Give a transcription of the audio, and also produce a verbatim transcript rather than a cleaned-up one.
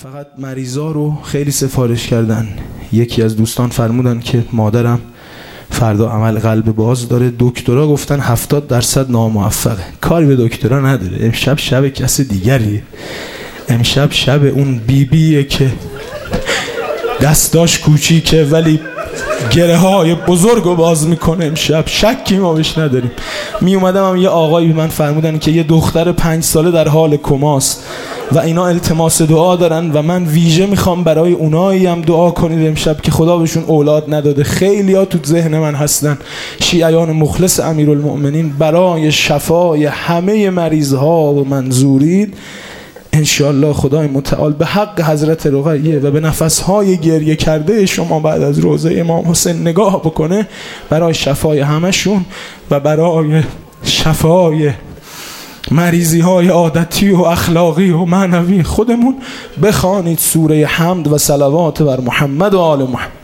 فقط مریضا رو خیلی سفارش کردن. یکی از دوستان فرمودن که مادرم فردا عمل قلب باز داره، دکترها گفتن هفتاد درصد ناموفقه. کاری به دکترها نداره، امشب شب کس دیگریه. امشب شب اون بیبیه که دستاش کوچیکه ولی گره های بزرگ رو باز میکنه. امشب شکی ما بهش نداریم. می اومدم هم یه آقایی به من فرمودن که یه دختر پنج ساله در حال کماست و اینا التماس دعا دارن و من ویژه میخوام برای اونایی هم دعا کنید امشب که خدا بهشون اولاد نداده. خیلی ها تو ذهن من هستن، شیعیان مخلص امیرالمؤمنین، برای شفای همه مریض ها و منظورید انشالله خدای متعال به حق حضرت رقیه و به نفسهای گریه کرده شما بعد از روضه امام حسین نگاه بکنه برای شفای همشون و برای شفای مریضی های عادتی و اخلاقی و معنوی خودمون بخوانید سوره حمد و صلوات بر محمد و آل محمد.